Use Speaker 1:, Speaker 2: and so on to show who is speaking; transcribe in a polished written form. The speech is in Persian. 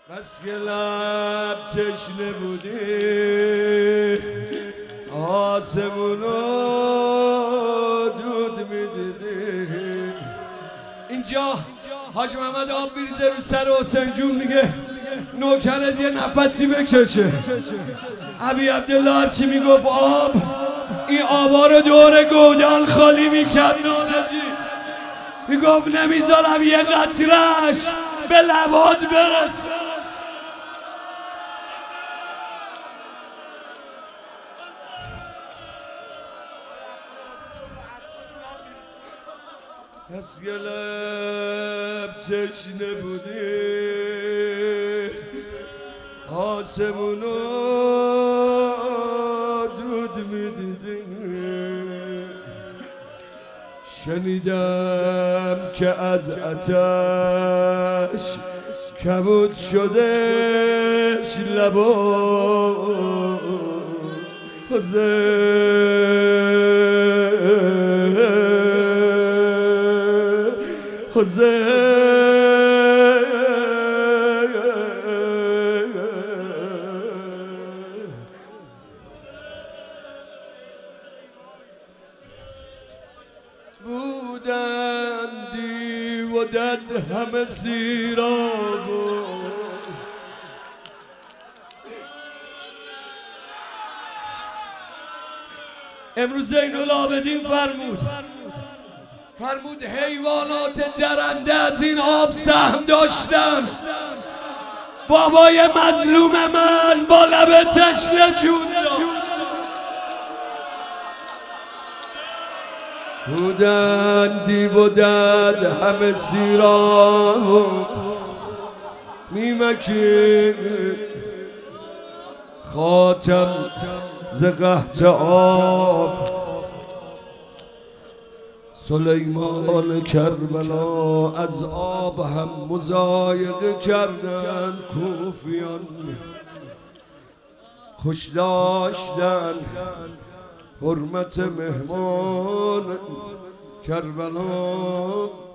Speaker 1: بس که لب تشنه بودی آسمونو دود میدیدی. اینجا حاج محمد آب میریزه رو سر حسین جون، میگه نوکرت یه نفسی بکشه. ابی عبدالله هرچی میگفت آب، این آبا رو دور گودال خالی میکرد. ناجی میگفت نمیذارم یه قطره‌اش به لبات برسه. از که لب تشنه بودی آسمونو دود میدیدی. شنیدم که از آتش کبود شدش لبا بودندی و دد همه سیرابو امروز زین العابدین فرمود حیوانات درنده از این آب سهم داشتن. بابای مظلوم من با لب تشنه جون بودندی و دد همه سیراب میمکی خاتم ز قحط آب. سلیمان کربلا از آب هم مضایقه کردن. کوفیان خوش داشتن حرمت مهمان کربلا.